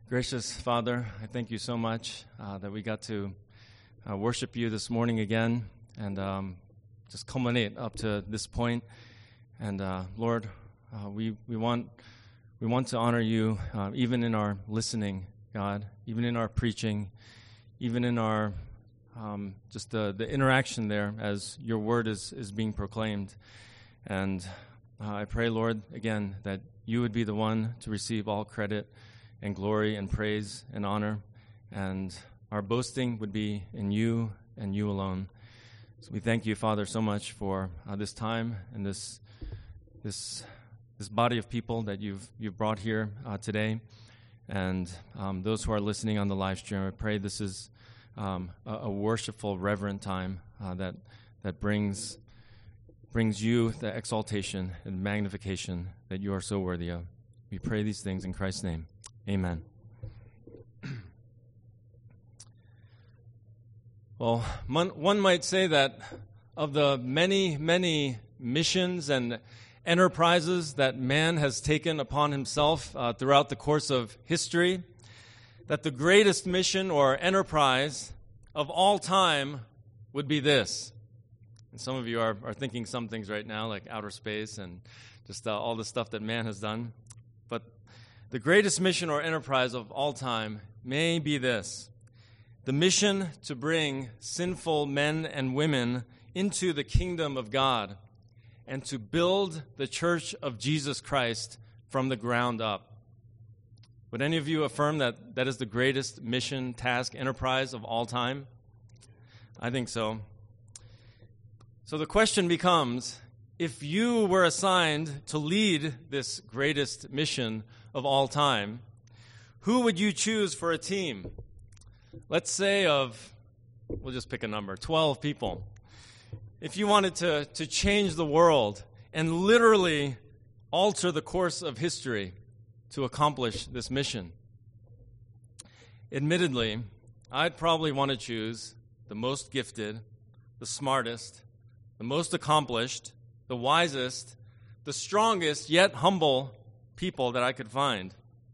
Gracious Father, I thank you so much that we got to worship you this morning again and just culminate up to this point. And Lord, we want to honor you even in our listening, God, even in our preaching, even in our just the interaction there as your word is being proclaimed. And I pray, Lord, again, that you would be the one to receive all credit and glory and praise and honor, and our boasting would be in you and you alone. So we thank you, Father, so much for this time and this body of people that you've brought here today, and those who are listening on the live stream. I pray this is a worshipful, reverent time that brings you the exaltation and magnification that you are so worthy of. We pray these things in Christ's name. Amen. Well, one might say that of the many, many missions and enterprises that man has taken upon himself throughout the course of history, that the greatest mission or enterprise of all time would be this. And some of you are thinking some things right now, like outer space and just all the stuff that man has done. But the greatest mission or enterprise of all time may be this: the mission to bring sinful men and women into the kingdom of God and to build the church of Jesus Christ from the ground up. Would any of you affirm that that is the greatest mission, task, enterprise of all time? I think so. So the question becomes, if you were assigned to lead this greatest mission of all time, who would you choose for a team? Let's say we'll just pick a number, 12 people. If you wanted to change the world and literally alter the course of history to accomplish this mission, admittedly, I'd probably want to choose the most gifted, the smartest, the most accomplished, the wisest, the strongest, yet humble people that I could find.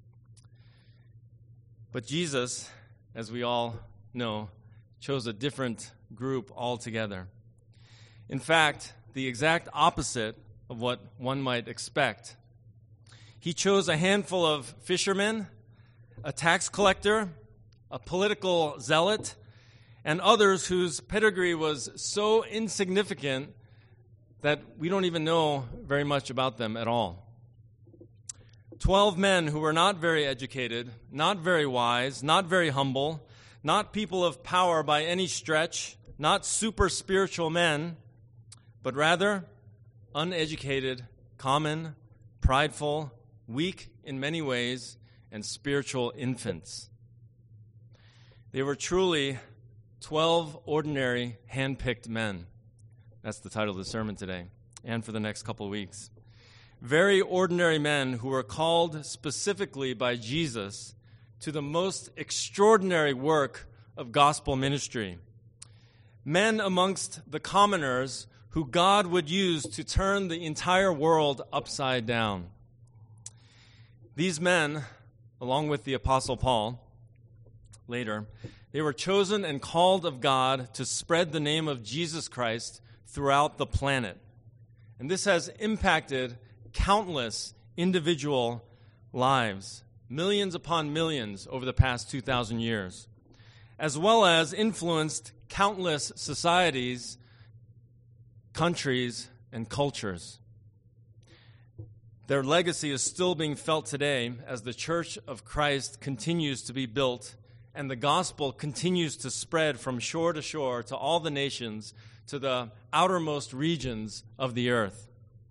But Jesus, as we all know, chose a different group altogether. In fact, the exact opposite of what one might expect. He chose a handful of fishermen, a tax collector, a political zealot, and others whose pedigree was so insignificant that we don't even know very much about them at all. 12 men who were not very educated, not very wise, not very humble, not people of power by any stretch, not super spiritual men, but rather uneducated, common, prideful, weak in many ways, and spiritual infants. They were truly 12 ordinary, hand-picked men. That's the title of the sermon today, and for the next couple of weeks. Very ordinary men who were called specifically by Jesus to the most extraordinary work of gospel ministry. Men amongst the commoners who God would use to turn the entire world upside down. These men, along with the Apostle Paul, later, they were chosen and called of God to spread the name of Jesus Christ throughout the planet. And this has impacted countless individual lives, millions upon millions over the past 2,000 years, as well as influenced countless societies, countries, and cultures. Their legacy is still being felt today as the Church of Christ continues to be built and the gospel continues to spread from shore to shore to all the nations, to the outermost regions of the earth.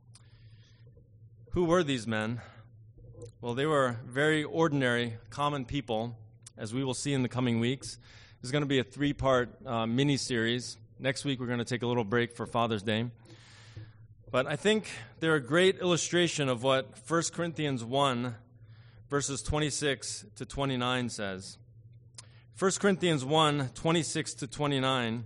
Who were these men? Well, they were very ordinary, common people, as we will see in the coming weeks. There's going to be a 3-part mini-series. Next week, we're going to take a little break for Father's Day. But I think they're a great illustration of what 1 Corinthians 1, verses 26 to 29 says. 1 Corinthians 1, 26 to 29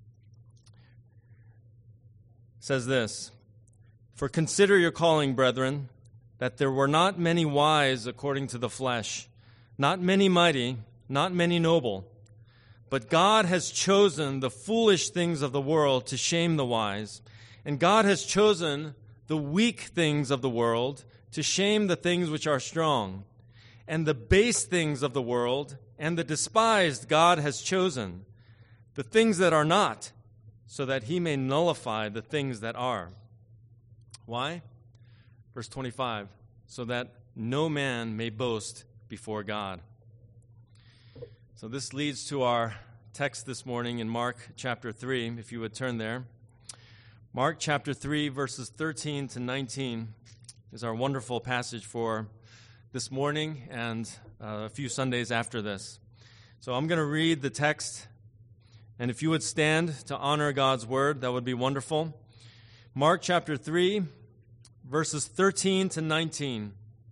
says this: "For consider your calling, brethren, that there were not many wise according to the flesh, not many mighty, not many noble. But God has chosen the foolish things of the world to shame the wise, and God has chosen the weak things of the world to shame the things which are strong, and the base things of the world and the despised God has chosen, the things that are not, so that he may nullify the things that are. Why? Verse 25, so that no man may boast before God. So this leads to our text this morning in Mark chapter 3, if you would turn there. Mark chapter 3, verses 13 to 19 is our wonderful passage for this morning and a few Sundays after this. So I'm going to read the text, and if you would stand to honor God's word, that would be wonderful. Mark chapter 3, verses 13 to 19.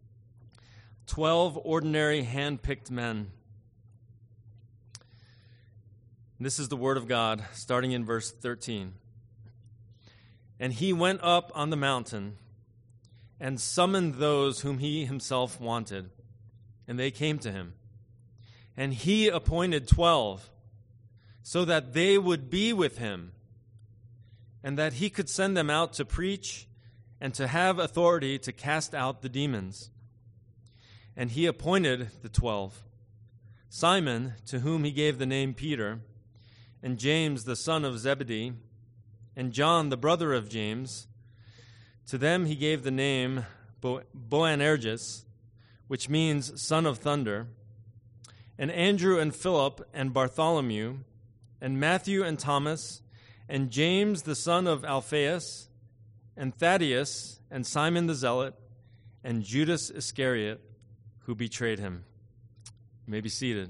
12 ordinary hand-picked men. This is the word of God, starting in verse 13. And he went up on the mountain and summoned those whom he himself wanted, and they came to him. And he appointed 12, so that they would be with him, and that he could send them out to preach and to have authority to cast out the demons. And he appointed the 12, Simon, to whom he gave the name Peter, and James the son of Zebedee, and John the brother of James. To them he gave the name Boanerges, which means son of thunder, and Andrew and Philip and Bartholomew, and Matthew and Thomas, and James the son of Alphaeus, and Thaddeus, and Simon the Zealot, and Judas Iscariot, who betrayed him. You may be seated.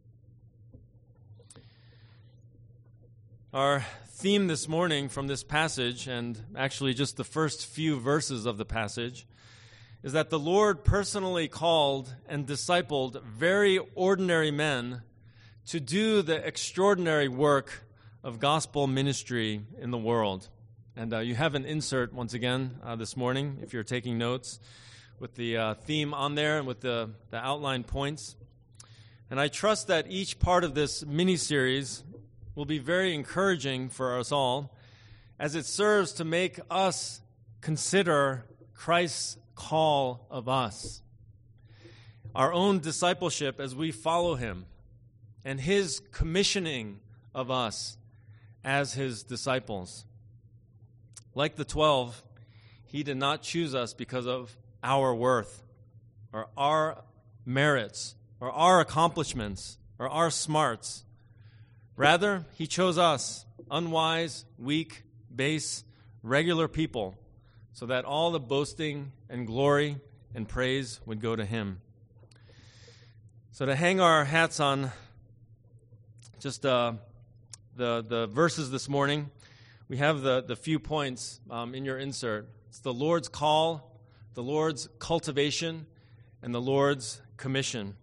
Our theme this morning from this passage, and actually just the first few verses of the passage, is that the Lord personally called and discipled very ordinary men to do the extraordinary work of gospel ministry in the world. And you have an insert, once again, this morning, if you're taking notes, with the theme on there and with the outline points. And I trust that each part of this mini-series will be very encouraging for us all as it serves to make us consider Christ's call of us, our own discipleship as we follow him, and his commissioning of us as his disciples. Like the 12, he did not choose us because of our worth or our merits or our accomplishments or our smarts. Rather, he chose us, unwise, weak, base, regular people, so that all the boasting and glory and praise would go to him. So to hang our hats on just the verses this morning, we have the few points in your insert. It's the Lord's call, the Lord's cultivation, and the Lord's commission.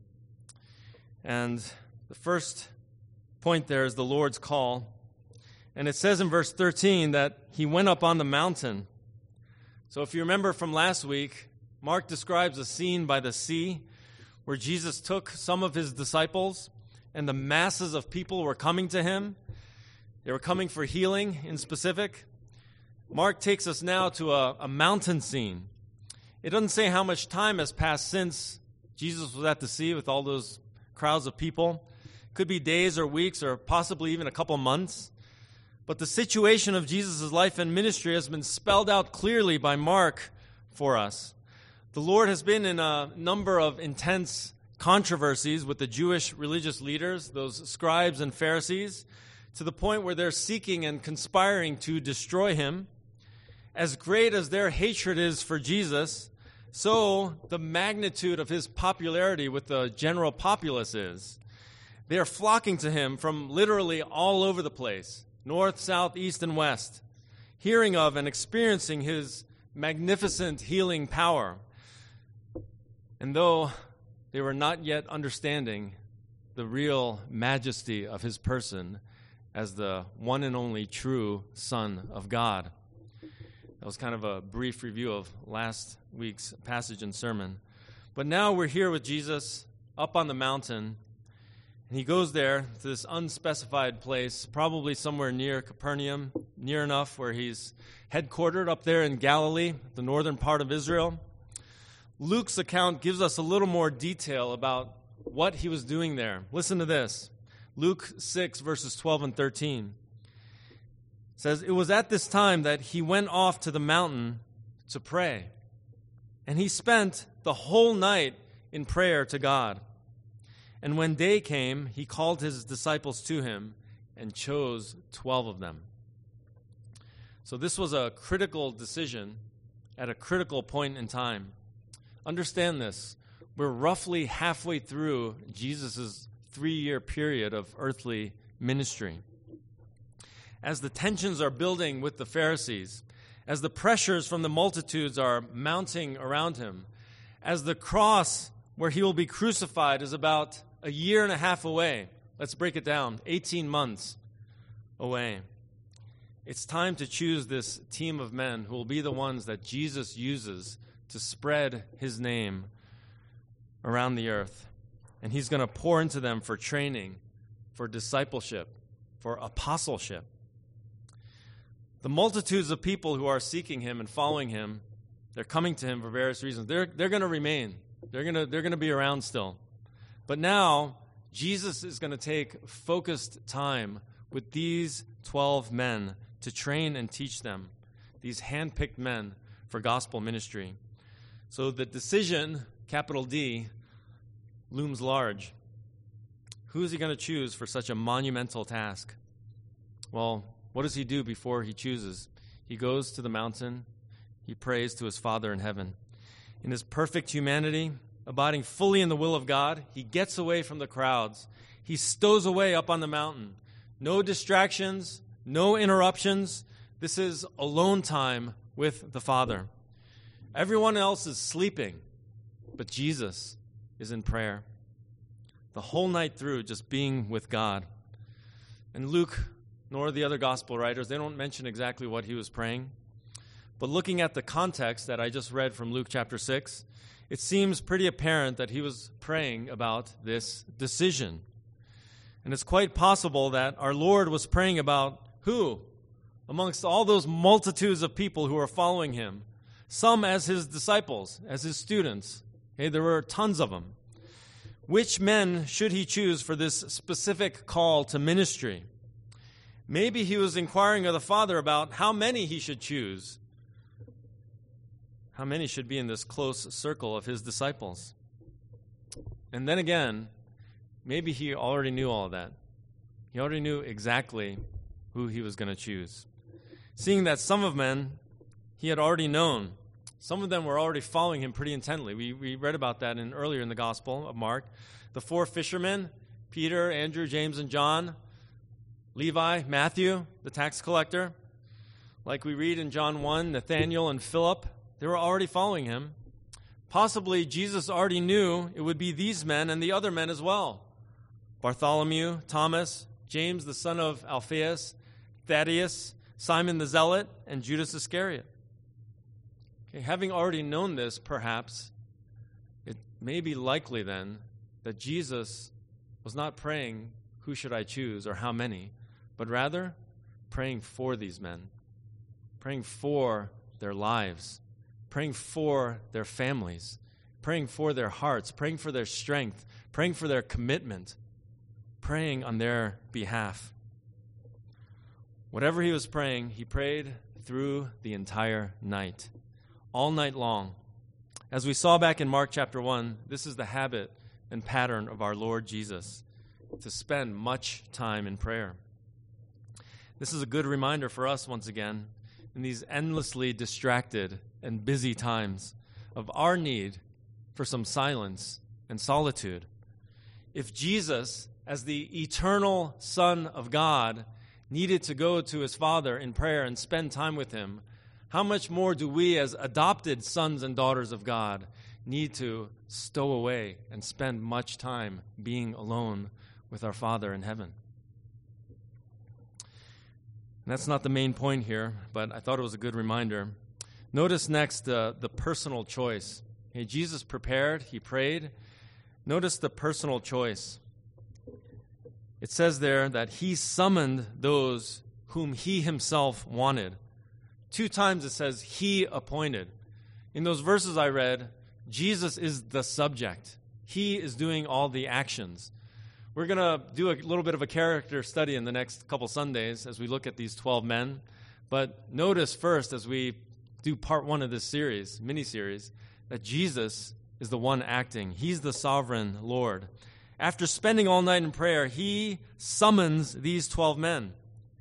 And the first point there is the Lord's call. And it says in verse 13 that he went up on the mountain. So if you remember from last week, Mark describes a scene by the sea where Jesus took some of his disciples and the masses of people were coming to him. They were coming for healing in specific. Mark takes us now to a mountain scene. It doesn't say how much time has passed since Jesus was at the sea with all those crowds of people. Could be days or weeks or possibly even a couple months. But the situation of Jesus' life and ministry has been spelled out clearly by Mark for us. The Lord has been in a number of intense controversies with the Jewish religious leaders, those scribes and Pharisees, to the point where they're seeking and conspiring to destroy him. As great as their hatred is for Jesus, so the magnitude of his popularity with the general populace is. They are flocking to him from literally all over the place, north, south, east, and west, hearing of and experiencing his magnificent healing power. And though they were not yet understanding the real majesty of his person as the one and only true Son of God. That was kind of a brief review of last week's passage and sermon. But now we're here with Jesus up on the mountain, and he goes there to this unspecified place, probably somewhere near Capernaum, near enough where he's headquartered up there in Galilee, the northern part of Israel. Luke's account gives us a little more detail about what he was doing there. Listen to this. Luke 6, verses 12 and 13. It says, "It was at this time that he went off to the mountain to pray. And he spent the whole night in prayer to God. And when day came, he called his disciples to him and chose 12 of them." So this was a critical decision at a critical point in time. Understand this. We're roughly halfway through Jesus' 3-year period of earthly ministry. As the tensions are building with the Pharisees, as the pressures from the multitudes are mounting around him, as the cross where he will be crucified is about a year and a half away. Let's break it down, 18 months away. It's time to choose this team of men who will be the ones that Jesus uses to spread his name around the earth. And he's going to pour into them for training, for discipleship, for apostleship. The multitudes of people who are seeking him and following him, they're coming to him for various reasons. They're going to remain. They're going to be around still. But now, Jesus is going to take focused time with these 12 men to train and teach them, these handpicked men for gospel ministry. So the decision, capital D, looms large. Who is he going to choose for such a monumental task? Well, what does he do before he chooses? He goes to the mountain. He prays to his Father in heaven. In his perfect humanity, abiding fully in the will of God, he gets away from the crowds. He stows away up on the mountain. No distractions, no interruptions. This is alone time with the Father. Everyone else is sleeping, but Jesus is in prayer. The whole night through, just being with God. And Luke, nor the other gospel writers, they don't mention exactly what he was praying. But looking at the context that I just read from Luke chapter 6, it seems pretty apparent that he was praying about this decision. And it's quite possible that our Lord was praying about who? Amongst all those multitudes of people who are following him. Some as his disciples, as his students. Okay, there were tons of them. Which men should he choose for this specific call to ministry? Maybe he was inquiring of the Father about how many he should choose. How many should be in this close circle of his disciples? And then again, maybe he already knew all of that. He already knew exactly who he was going to choose. Seeing that some of men he had already known. Some of them were already following him pretty intently. We read about that earlier in the Gospel of Mark. The 4 fishermen, Peter, Andrew, James, and John, Levi, Matthew, the tax collector. Like we read in John 1, Nathanael and Philip, they were already following him. Possibly Jesus already knew it would be these men and the other men as well. Bartholomew, Thomas, James the son of Alphaeus, Thaddeus, Simon the Zealot, and Judas Iscariot. Okay, having already known this, perhaps, it may be likely then that Jesus was not praying, who should I choose or how many, but rather praying for these men, praying for their lives, praying for their families, praying for their hearts, praying for their strength, praying for their commitment, praying on their behalf. Whatever he was praying, he prayed through the entire night, all night long. As we saw back in Mark chapter 1, this is the habit and pattern of our Lord Jesus, to spend much time in prayer. This is a good reminder for us, once again, in these endlessly distracted and busy times, of our need for some silence and solitude. If Jesus, as the eternal Son of God, needed to go to his Father in prayer and spend time with him, how much more do we, as adopted sons and daughters of God, need to stow away and spend much time being alone with our Father in heaven? And that's not the main point here, but I thought it was a good reminder. Notice next the personal choice. Okay, Jesus prepared, he prayed. Notice the personal choice. It says there that he summoned those whom he himself wanted. 2 times it says he appointed. In those verses I read, Jesus is the subject. He is doing all the actions. We're going to do a little bit of a character study in the next couple Sundays as we look at these 12 men. But notice first, as we do part 1 of this series, mini-series, that Jesus is the one acting. He's the sovereign Lord. After spending all night in prayer, he summons these 12 men.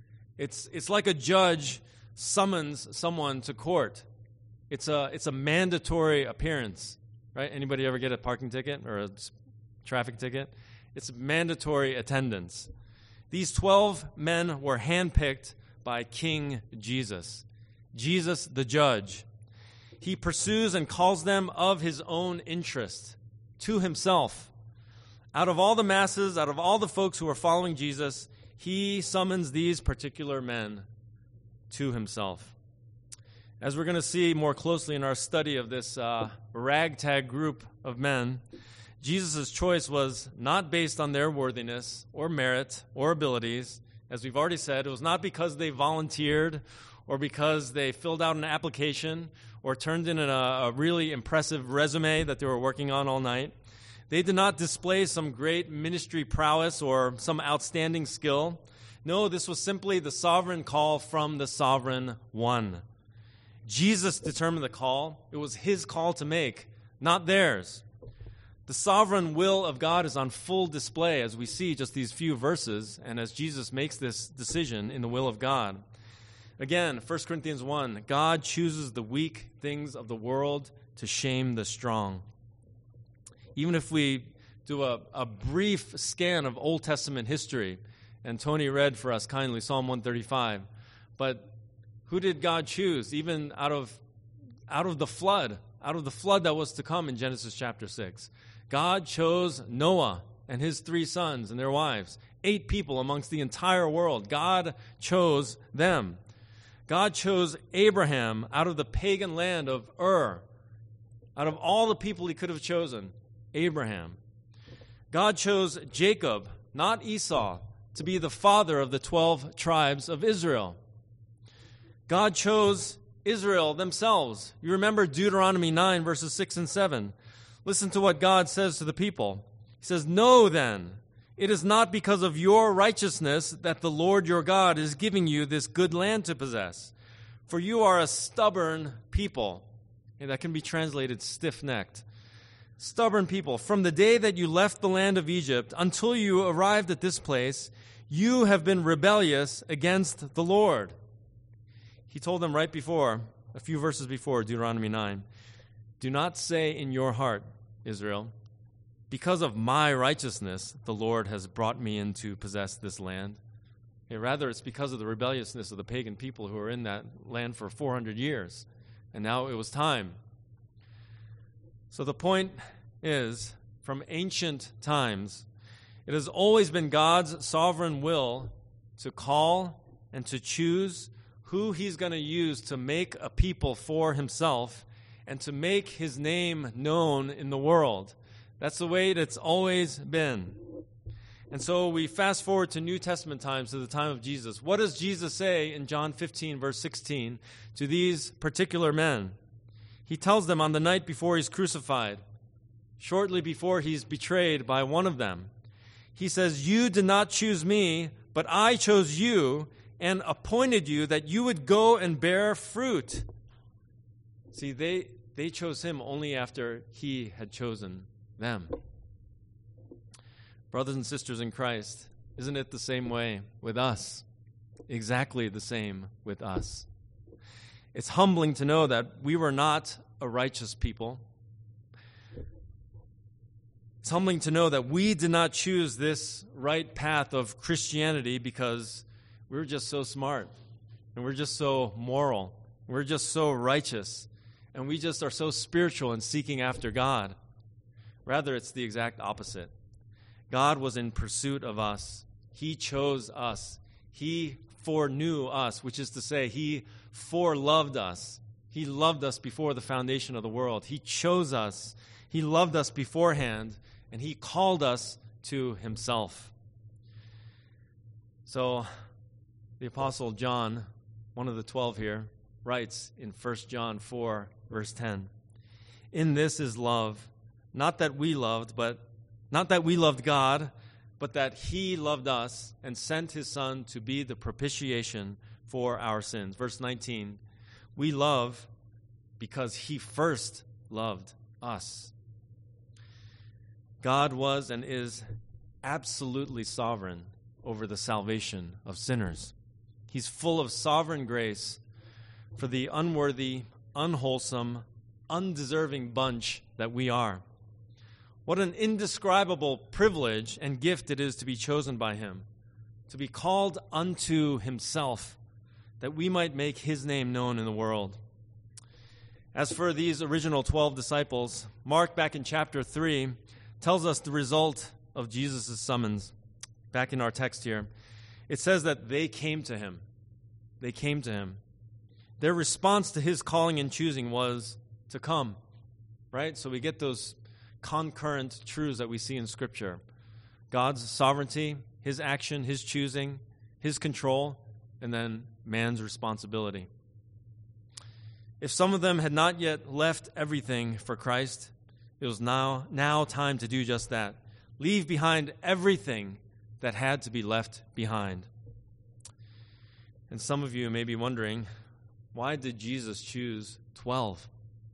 It's like a judge summons someone to court. It's a mandatory appearance, right? Anybody ever get a parking ticket or a traffic ticket? It's mandatory attendance. These 12 men were handpicked by King Jesus. Jesus, the judge. He pursues and calls them of his own interest to himself. Out of all the masses, out of all the folks who are following Jesus, he summons these particular men to himself. As we're going to see more closely in our study of this ragtag group of men, Jesus' choice was not based on their worthiness or merit or abilities. As we've already said, it was not because they volunteered or because they filled out an application or turned in a really impressive resume that they were working on all night. They did not display some great ministry prowess or some outstanding skill. No, this was simply the sovereign call from the sovereign one. Jesus determined the call. It was his call to make, not theirs. The sovereign will of God is on full display as we see just these few verses and as Jesus makes this decision in the will of God. Again, 1 Corinthians 1, God chooses the weak things of the world to shame the strong. Even if we do a brief scan of Old Testament history, and Tony read for us kindly Psalm 135, but who did God choose even out of the flood that was to come in Genesis chapter 6? God chose Noah and his 3 sons and their wives, 8 people amongst the entire world. God chose them. God chose Abraham out of the pagan land of Ur. Out of all the people he could have chosen, Abraham. God chose Jacob, not Esau, to be the father of the 12 tribes of Israel. God chose Israel themselves. You remember Deuteronomy 9, verses 6 and 7. Listen to what God says to the people. He says, "Know then, it is not because of your righteousness that the Lord your God is giving you this good land to possess. For you are a stubborn people." And that can be translated stiff-necked. Stubborn people. From the day that you left the land of Egypt until you arrived at this place, you have been rebellious against the Lord. He told them right before, a few verses before, Deuteronomy 9, "Do not say in your heart, Israel, because of my righteousness, the Lord has brought me in to possess this land." Rather, it's because of the rebelliousness of the pagan people who were in that land for 400 years. And now it was time. So the point is, from ancient times, it has always been God's sovereign will to call and to choose who he's going to use to make a people for himself and to make his name known in the world. That's the way it's always been. And so we fast forward to New Testament times, to the time of Jesus. What does Jesus say in John 15, verse 16, to these particular men? He tells them on the night before he's crucified, shortly before he's betrayed by one of them. He says, "You did not choose me, but I chose you and appointed you that you would go and bear fruit." See, they chose him only after he had chosen them. Brothers and sisters in Christ, isn't it the same way with us? Exactly the same with us. It's humbling to know that we were not a righteous people. It's humbling to know that we did not choose this right path of Christianity because we were just so smart, and we're just so moral, and we're just so righteous, and we just are so spiritual in seeking after God. Rather, it's the exact opposite. God was in pursuit of us. He chose us. He foreknew us, which is to say, he foreloved us. He loved us before the foundation of the world. He chose us. He loved us beforehand, and he called us to himself. So the Apostle John, one of the 12 here, writes in 1 John 4, verse 10, "In this is love, not that we loved God, but that he loved us and sent his Son to be the propitiation for our sins." Verse 19, "We love because he first loved us." God was and is absolutely sovereign over the salvation of sinners. He's full of sovereign grace for the unworthy, unwholesome, undeserving bunch that we are. What an indescribable privilege and gift it is to be chosen by him, to be called unto himself, that we might make his name known in the world. As for these original 12 disciples, Mark, back in chapter 3, tells us the result of Jesus' summons. Back in our text here, it says that they came to him. They came to him. Their response to his calling and choosing was to come, right? So we get those concurrent truths that we see in Scripture. God's sovereignty, his action, his choosing, his control, and then man's responsibility. If some of them had not yet left everything for Christ, it was now time to do just that. Leave behind everything that had to be left behind. And some of you may be wondering, why did Jesus choose 12?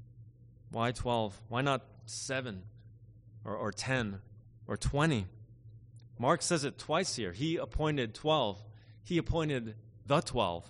Why 12? Why not 7 or 10 or 20? Mark says it twice here. He appointed 12. He appointed the 12.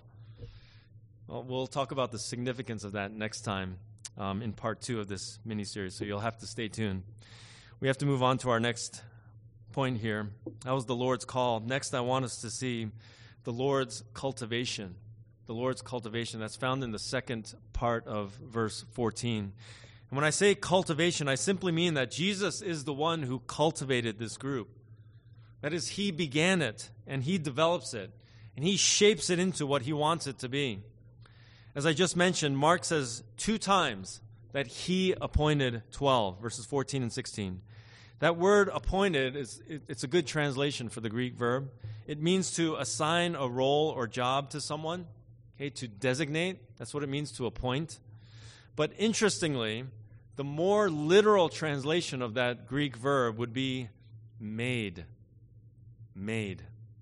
Well, we'll talk about the significance of that next time in part 2 of this mini-series, so you'll have to stay tuned. We have to move on to our next point here. That was the Lord's call. Next, I want us to see the Lord's cultivation. The Lord's cultivation, that's found in the second part of verse 14. And when I say cultivation, I simply mean that Jesus is the one who cultivated this group. That is, he began it, and he develops it, and he shapes it into what he wants it to be. As I just mentioned, Mark says 2 times that he appointed 12, verses 14 and 16. That word appointed, it's a good translation for the Greek verb. It means to assign a role or job to someone, okay, to designate. That's what it means to appoint. But interestingly, the more literal translation of that Greek verb would be made. Made.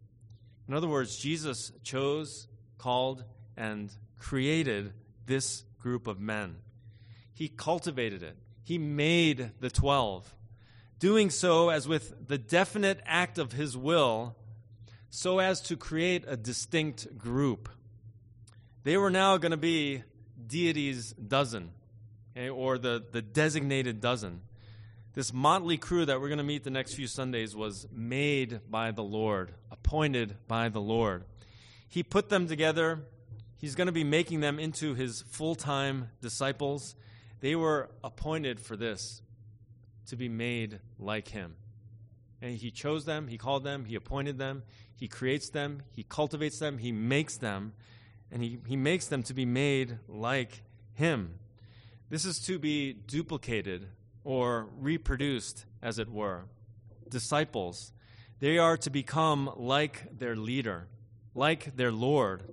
In other words, Jesus chose, called, and created this group of men. He cultivated it. He made the 12. Doing so as with the definite act of his will, so as to create a distinct group. They were now going to be deity's dozen, okay, or the designated dozen. This motley crew that we're going to meet the next few Sundays was made by the Lord, appointed by the Lord. He put them together. He's going to be making them into his full-time disciples. They were appointed for this, to be made like him. And he chose them, he called them, he appointed them, he creates them, he cultivates them, he makes them, and he makes them to be made like him. This is to be duplicated or reproduced, as it were. Disciples, they are to become like their leader, like their Lord.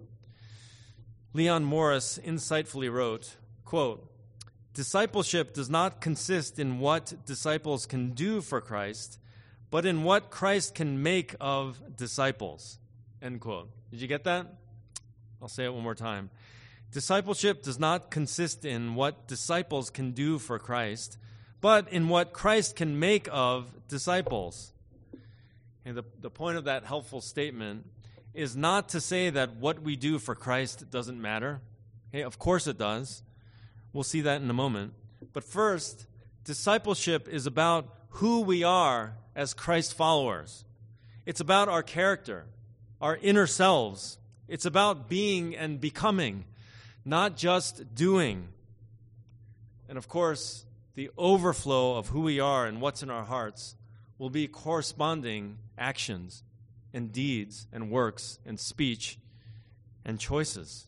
Leon Morris insightfully wrote, quote, "Discipleship does not consist in what disciples can do for Christ, but in what Christ can make of disciples." End quote. Did you get that? I'll say it one more time. Discipleship does not consist in what disciples can do for Christ, but in what Christ can make of disciples. And the point of that helpful statement is not to say that what we do for Christ doesn't matter. Okay, of course it does. We'll see that in a moment. But first, discipleship is about who we are as Christ followers. It's about our character, our inner selves. It's about being and becoming, not just doing. And of course, the overflow of who we are and what's in our hearts will be corresponding actions and deeds and works and speech and choices.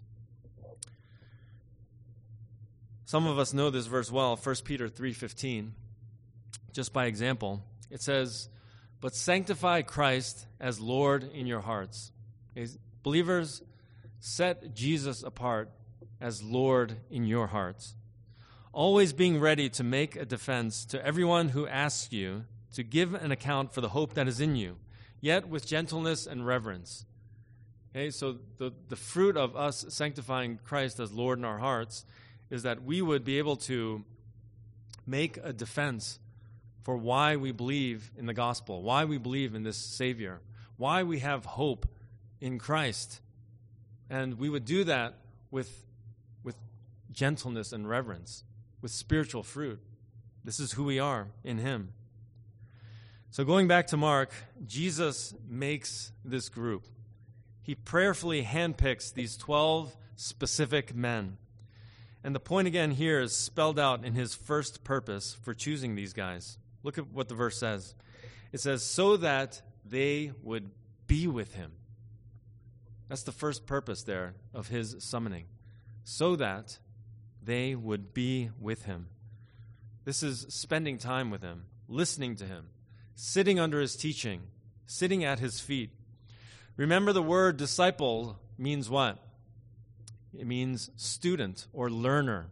Some of us know this verse well, 1 Peter 3:15. Just by example, It says, "But sanctify Christ as Lord in your hearts." Believers, set Jesus apart as Lord in your hearts, always being ready to make a defense to everyone who asks you to give an account for the hope that is in you, yet with gentleness and reverence. Okay, so the fruit of us sanctifying Christ as Lord in our hearts is that we would be able to make a defense for why we believe in the gospel, why we believe in this Savior, why we have hope in Christ. And we would do that with gentleness and reverence, with spiritual fruit. This is who we are in Him. So going back to Mark, Jesus makes this group. He prayerfully handpicks these 12 specific men. And the point again here is spelled out in His first purpose for choosing these guys. Look at what the verse says. It says, so that they would be with Him. That's the first purpose there of His summoning. So that they would be with Him. This is spending time with Him, listening to Him, sitting under His teaching, sitting at His feet. Remember, the word disciple means what? It means student or learner.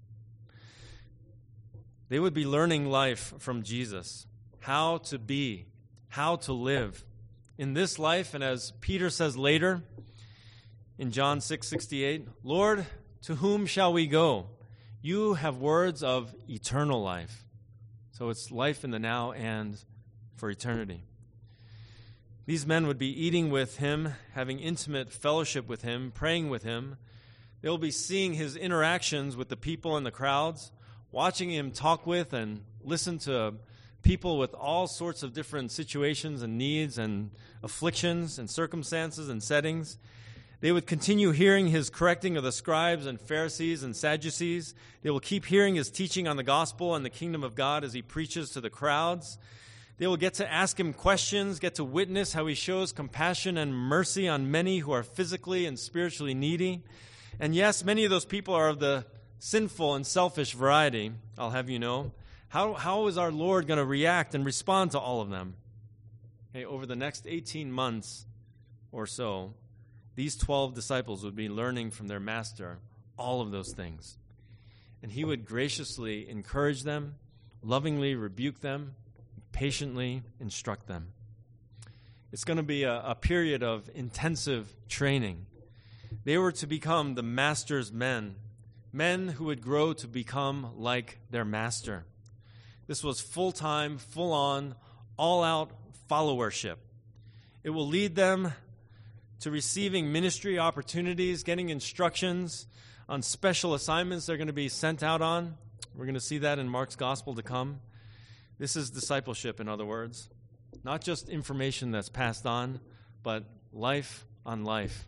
They would be learning life from Jesus, how to be, how to live in this life. And as Peter says later in John 6:68, Lord, to whom shall we go? You have words of eternal life. So it's life in the now and for eternity. These men would be eating with Him, having intimate fellowship with Him, praying with Him. They'll be seeing His interactions with the people in the crowds, watching Him talk with and listen to people with all sorts of different situations and needs and afflictions and circumstances and settings. They would continue hearing His correcting of the scribes and Pharisees and Sadducees. They will keep hearing His teaching on the gospel and the kingdom of God as He preaches to the crowds. They will get to ask Him questions, get to witness how He shows compassion and mercy on many who are physically and spiritually needy. And yes, many of those people are of the sinful and selfish variety, I'll have you know. How is our Lord going to react and respond to all of them? Okay, over the next 18 months or so, these 12 disciples would be learning from their Master all of those things. And He would graciously encourage them, lovingly rebuke them, patiently instruct them. It's going to be a period of intensive training. They were to become the Master's men who would grow to become like their Master. This was full-time, full-on, all-out followership. It will lead them to receiving ministry opportunities, getting instructions on special assignments they're going to be sent out on. We're going to see that in Mark's gospel to come. This is discipleship, in other words. Not just information that's passed on, but life on life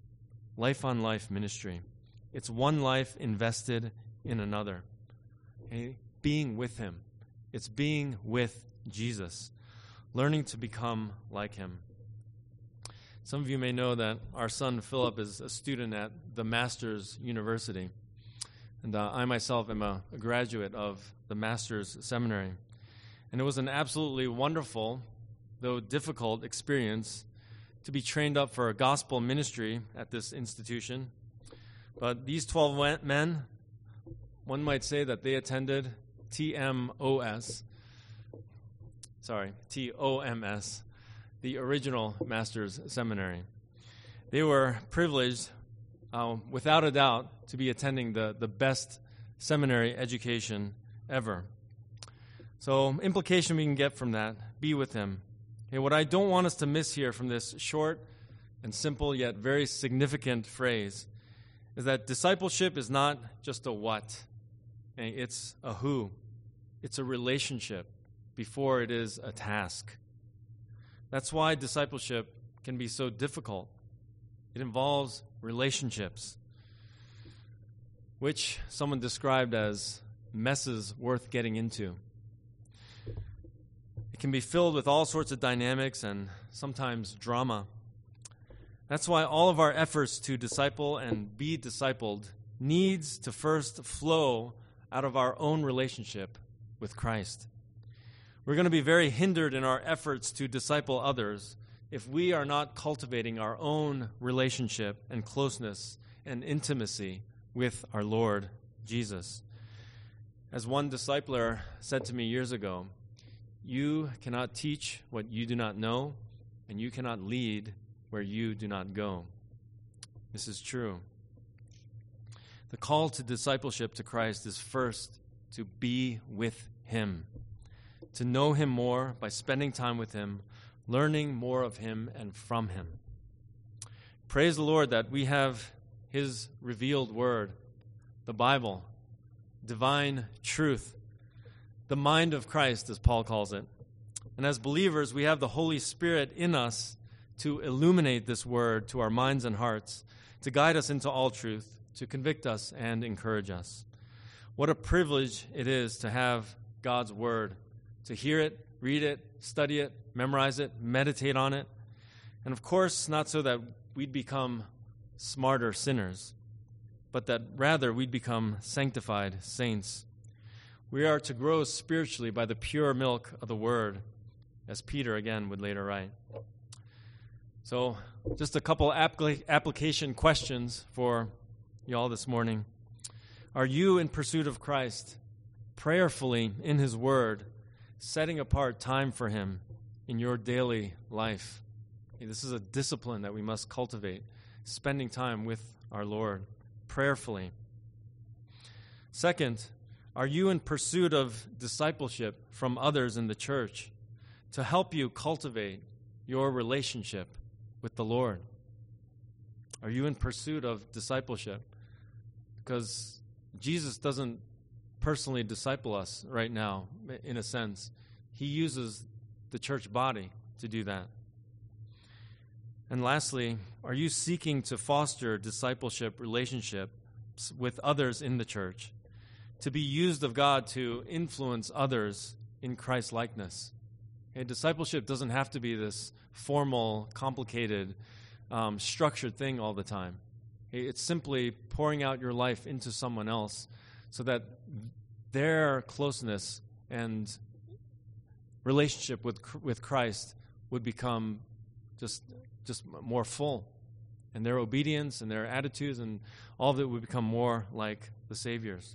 ministry. It's one life invested in another. Okay? Being with Him. It's being with Jesus. Learning to become like Him. Some of you may know that our son Philip is a student at the Masters University. And I myself am a graduate of the Masters Seminary. And it was an absolutely wonderful, though difficult, experience to be trained up for a gospel ministry at this institution. But these 12 men, one might say that they attended TOMS, the original Master's Seminary. They were privileged, without a doubt, to be attending the best seminary education ever. So, implication we can get from that, be with Him. Okay, what I don't want us to miss here from this short and simple yet very significant phrase is that discipleship is not just a what. Okay, it's a who. It's a relationship before it is a task. That's why discipleship can be so difficult. It involves relationships, which someone described as messes worth getting into. It can be filled with all sorts of dynamics and sometimes drama. That's why all of our efforts to disciple and be discipled needs to first flow out of our own relationship with Christ. We're going to be very hindered in our efforts to disciple others if we are not cultivating our own relationship and closeness and intimacy with our Lord Jesus. As one discipler said to me years ago, you cannot teach what you do not know, and you cannot lead where you do not go. This is true. The call to discipleship to Christ is first to be with Him, to know Him more by spending time with Him, learning more of Him and from Him. Praise the Lord that we have His revealed Word, the Bible, divine truth, the mind of Christ, as Paul calls it. And as believers, we have the Holy Spirit in us to illuminate this Word to our minds and hearts, to guide us into all truth, to convict us and encourage us. What a privilege it is to have God's Word, to hear it, read it, study it, memorize it, meditate on it. And of course, not so that we'd become smarter sinners, but that rather we'd become sanctified saints. We are to grow spiritually by the pure milk of the Word, as Peter again would later write. So, just a couple application questions for you all this morning. Are you in pursuit of Christ, prayerfully in His Word, setting apart time for Him in your daily life? This is a discipline that we must cultivate, spending time with our Lord, prayerfully. Second, are you in pursuit of discipleship from others in the church to help you cultivate your relationship with the Lord? Are you in pursuit of discipleship? Because Jesus doesn't personally disciple us right now, in a sense. He uses the church body to do that. And lastly, are you seeking to foster discipleship relationships with others in the church, to be used of God to influence others in Christ's likeness? Okay, discipleship doesn't have to be this formal, complicated, structured thing all the time. It's simply pouring out your life into someone else so that their closeness and relationship with Christ would become just more full, and their obedience and their attitudes and all of it would become more like the Savior's.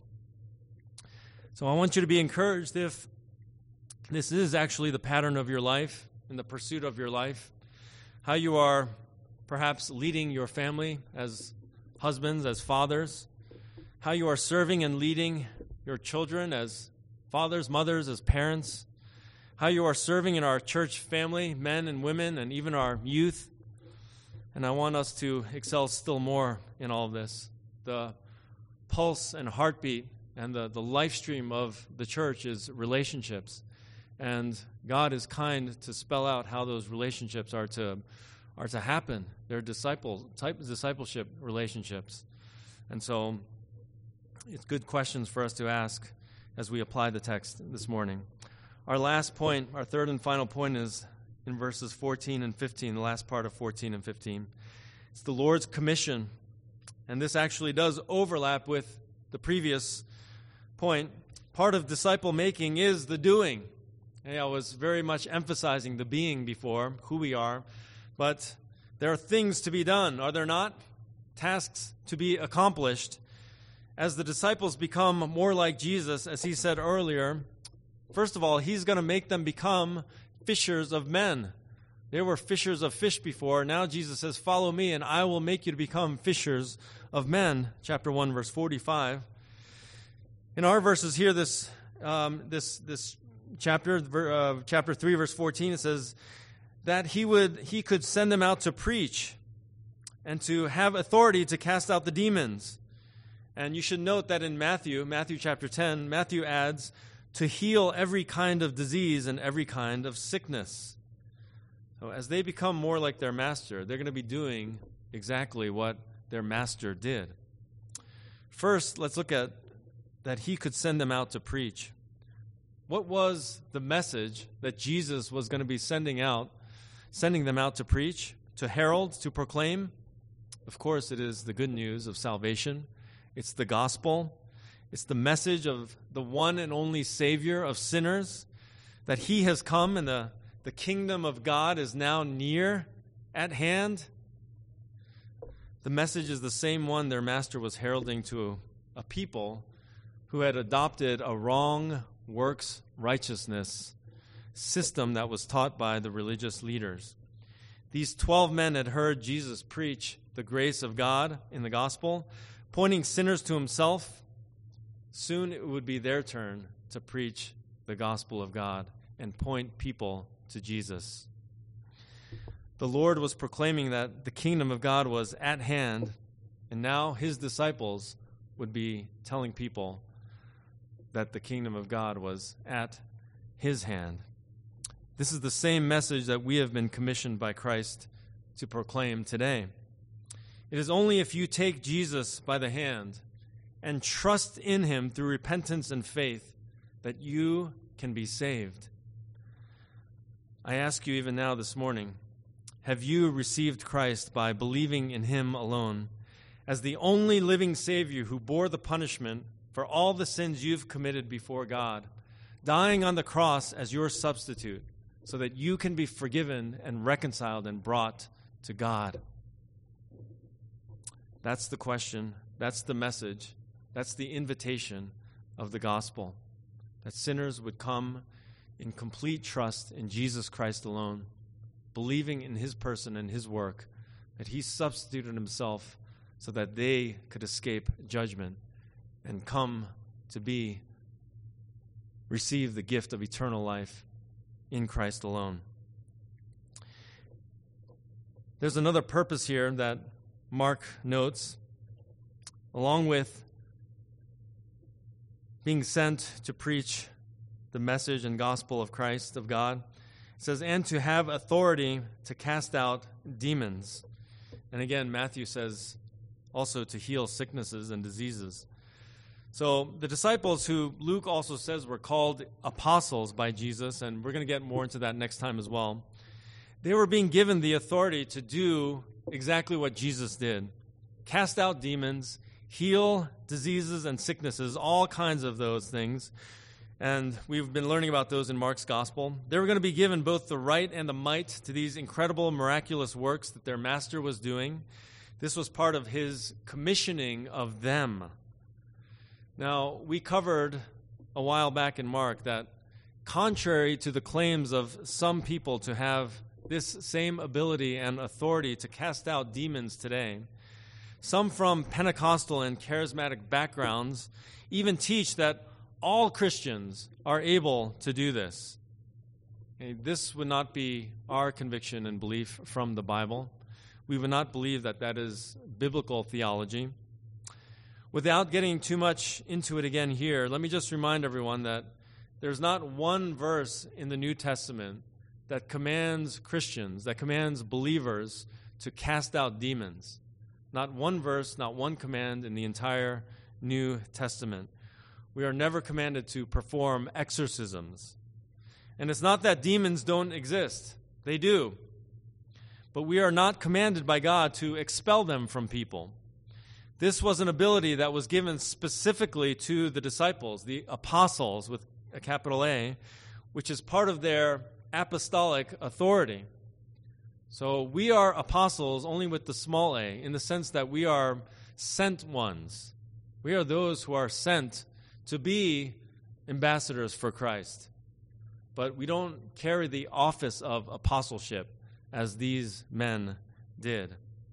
So I want you to be encouraged if this is actually the pattern of your life, in the pursuit of your life, how you are perhaps leading your family as husbands, as fathers, how you are serving and leading your children as fathers, mothers, as parents, how you are serving in our church family, men and women, and even our youth. And I want us to excel still more in all of this. The pulse and heartbeat and the life stream of the church is relationships. And God is kind to spell out how those relationships are to happen. They're discipleship relationships. And so it's good questions for us to ask as we apply the text this morning. Our last point, our third and final point, is in verses 14 and 15, the last part of 14 and 15. It's the Lord's commission. And this actually does overlap with the previous point. Part of disciple making is the doing. I was very much emphasizing the being before, who we are. But there are things to be done, are there not? Tasks to be accomplished. As the disciples become more like Jesus, as he said earlier, first of all, he's going to make them become fishers of men. They were fishers of fish before. Now Jesus says, follow me, and I will make you to become fishers of men. Chapter 1, verse 45. In our verses here, this chapter, chapter 3, verse 14, it says that he could send them out to preach and to have authority to cast out the demons. And you should note that in Matthew chapter 10, Matthew adds, to heal every kind of disease and every kind of sickness. So as they become more like their master, they're going to be doing exactly what their master did. First, let's look at that he could send them out to preach. What was the message that Jesus was going to be sending them out to preach, to herald, to proclaim? Of course, it is the good news of salvation. It's the gospel. It's the message of the one and only Savior of sinners, that he has come and the kingdom of God is now near at hand. The message is the same one their master was heralding to a people who had adopted a wrong works righteousness system that was taught by the religious leaders. These 12 men had heard Jesus preach the grace of God in the gospel, pointing sinners to himself. Soon it would be their turn to preach the gospel of God and point people to Jesus. The Lord was proclaiming that the kingdom of God was at hand, and now his disciples would be telling people that the kingdom of God was at his hand. This is the same message that we have been commissioned by Christ to proclaim today. It is only if you take Jesus by the hand and trust in him through repentance and faith that you can be saved. I ask you even now this morning, have you received Christ by believing in him alone as the only living Savior who bore the punishment for all the sins you've committed before God, dying on the cross as your substitute so that you can be forgiven and reconciled and brought to God? That's the question. That's the message. That's the invitation of the gospel, that sinners would come in complete trust in Jesus Christ alone, believing in his person and his work, that he substituted himself so that they could escape judgment and come to receive the gift of eternal life in Christ alone. There's another purpose here that Mark notes, along with being sent to preach the message and gospel of Christ, of God. It says, and to have authority to cast out demons. And again, Matthew says also to heal sicknesses and diseases. So the disciples, who Luke also says were called apostles by Jesus, and we're going to get more into that next time as well, they were being given the authority to do exactly what Jesus did. Cast out demons, heal diseases and sicknesses, all kinds of those things. And we've been learning about those in Mark's gospel. They were going to be given both the right and the might to these incredible, miraculous works that their master was doing. This was part of his commissioning of them. Now, we covered a while back in Mark that contrary to the claims of some people to have this same ability and authority to cast out demons today, some from Pentecostal and charismatic backgrounds even teach that all Christians are able to do this. This would not be our conviction and belief from the Bible. We would not believe that that is biblical theology. Without getting too much into it again here, let me just remind everyone that there's not one verse in the New Testament that commands Christians, that commands believers to cast out demons. Not one verse, not one command in the entire New Testament. We are never commanded to perform exorcisms. And it's not that demons don't exist. They do. But we are not commanded by God to expel them from people. This was an ability that was given specifically to the disciples, the apostles with a capital A, which is part of their apostolic authority. So we are apostles only with the small a, in the sense that we are sent ones. We are those who are sent to be ambassadors for Christ. But we don't carry the office of apostleship as these men did.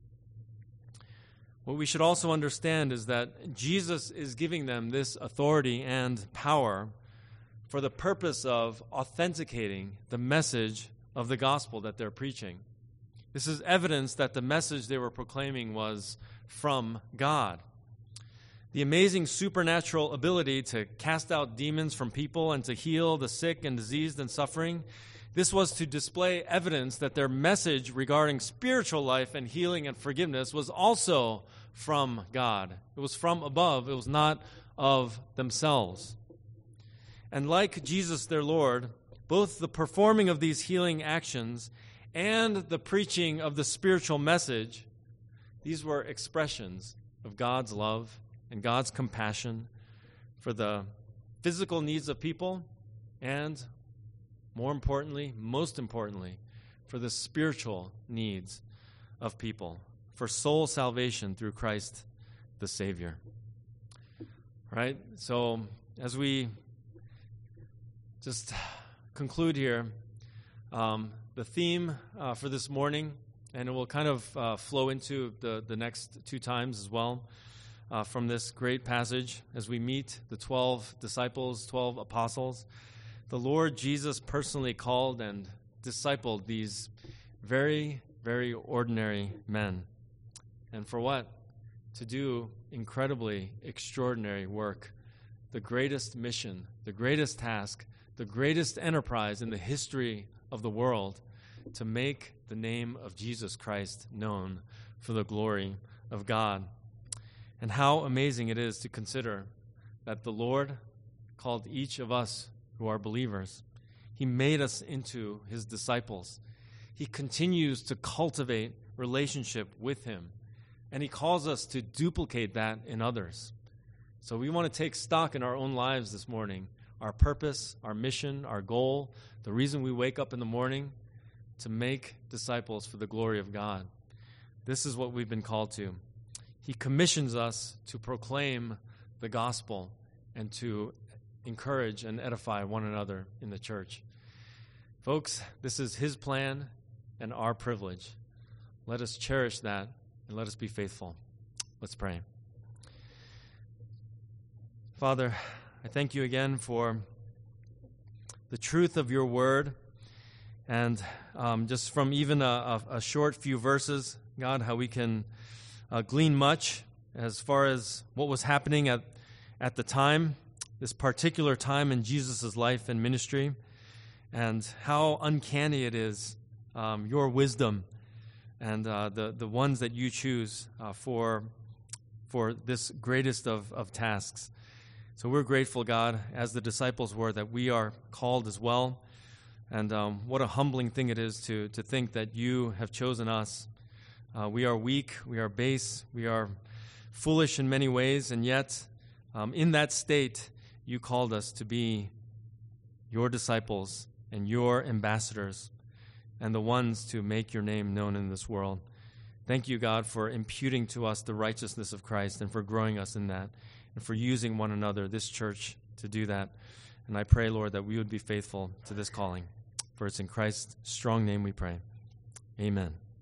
What we should also understand is that Jesus is giving them this authority and power for the purpose of authenticating the message of the gospel that they're preaching. This is evidence that the message they were proclaiming was from God. The amazing supernatural ability to cast out demons from people and to heal the sick and diseased and suffering, this was to display evidence that their message regarding spiritual life and healing and forgiveness was also from God. It was from above. It was not of themselves. And like Jesus, their Lord, both the performing of these healing actions and the preaching of the spiritual message, these were expressions of God's love and God's compassion for the physical needs of people and more importantly, most importantly, for the spiritual needs of people, for soul salvation through Christ the Savior. Right? So as we just conclude here, the theme for this morning, and it will kind of flow into the next two times as well, from this great passage as we meet the 12 disciples, 12 apostles. The Lord Jesus personally called and discipled these very, very ordinary men. And for what? To do incredibly extraordinary work, the greatest mission, the greatest task, the greatest enterprise in the history of the world, to make the name of Jesus Christ known for the glory of God. And how amazing it is to consider that the Lord called each of us who are believers. He made us into his disciples. He continues to cultivate relationship with him, and he calls us to duplicate that in others. So we want to take stock in our own lives this morning, our purpose, our mission, our goal, the reason we wake up in the morning, to make disciples for the glory of God. This is what we've been called to. He commissions us to proclaim the gospel and to encourage and edify one another in the church. Folks, this is his plan and our privilege. Let us cherish that and let us be faithful. Let's pray. Father, I thank you again for the truth of your word, and just from even a short few verses, God, how we can glean much as far as what was happening at the time, this particular time in Jesus' life and ministry, and how uncanny it is, your wisdom and the ones that you choose for this greatest of tasks. So we're grateful, God, as the disciples were, that we are called as well. And what a humbling thing it is to think that you have chosen us. We are weak, we are base, we are foolish in many ways, and yet in that state, you called us to be your disciples and your ambassadors and the ones to make your name known in this world. Thank you, God, for imputing to us the righteousness of Christ and for growing us in that and for using one another, this church, to do that. And I pray, Lord, that we would be faithful to this calling. For it's in Christ's strong name we pray. Amen.